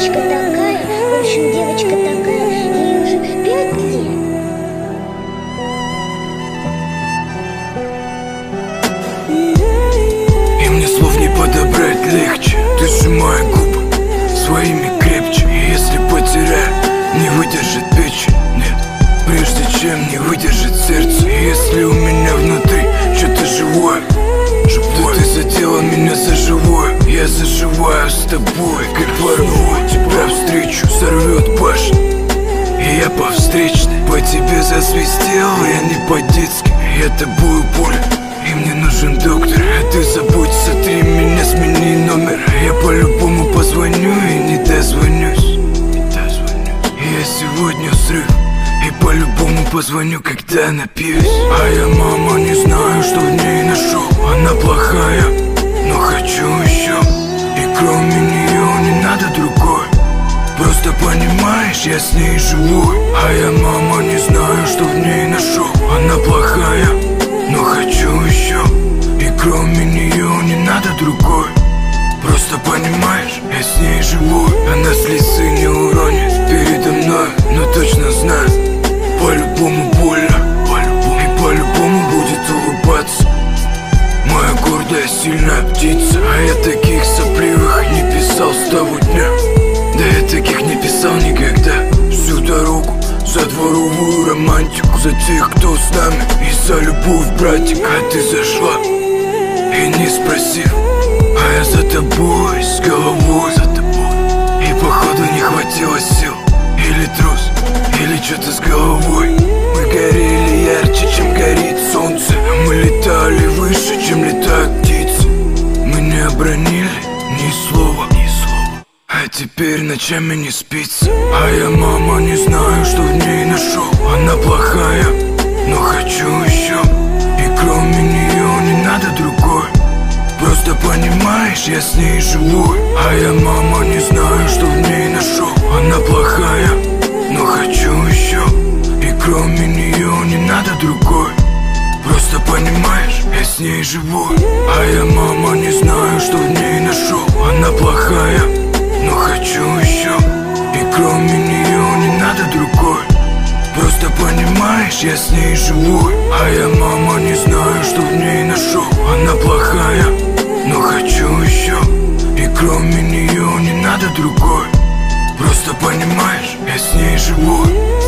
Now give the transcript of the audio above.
девочка такая, в общем, девочка такая, ей уже 5 лет. И мне слов не подобрать легче. Ты сжимай губы своими крепче. И если потеряю, не выдержит печень. Нет, прежде чем не выдержит сердце. И если у меня внутри что-то живое, то ты задела меня за живое. Я заживаю с тобой, как порву. Тебя встречу, сорвет башню. И я по встречной по тебе засвистел. Я не по-детски, я тобою болен. И мне нужен доктор, а ты забудь, сотри меня, смени номер. Я по-любому позвоню и не дозвонюсь. И я сегодня взрыв, и по-любому позвоню, когда напьюсь. А я, мама, не знаю, что в ней нашел. Она плохая, но хочу еще. И кроме нее не надо другой. Просто понимаешь, я с ней живу. А я, мама, не знаю, что в ней нашел. Она плохая, но хочу еще. И кроме нее не надо другой. Просто понимаешь, я с ней живу. Она слезы не уронит передо мной, но точно знаю, по-любому больно, и по-любому будет улыбаться. Моя гордая, сильная птица. А я таких сопливых не писал с того дня. Да я таких не писал никогда. Всю дорогу за дворовую романтику, за тех, кто с нами, и за любовь, братик. А ты зашла и не спросив, а я за тобой, с головой за тобой. И походу не хватило сил. Или трус, или что-то с головой. Мы горели ярче, чем горит солнце. Мы летали выше, чем летают птицы. Мы не обронили ни слова. А теперь ночами не спится. А я, мама, не знаю, что в ней нашел. Она плохая, но хочу еще. И кроме нее не надо другой. Просто понимаешь, я с ней живу. А я, мама, не знаю, что в ней нашел. Она плохая, но хочу еще. И кроме нее не надо другой. Просто понимаешь, я с ней живу. А я, мама, не знаю, что в ней нашел. Она плохая, но хочу еще. И кроме нее не надо другой. Просто понимаешь, я с ней живу. А я, мама, не знаю, что в ней нашел. Она плохая, но хочу еще. И кроме нее не надо другой. Просто понимаешь, я с ней живу.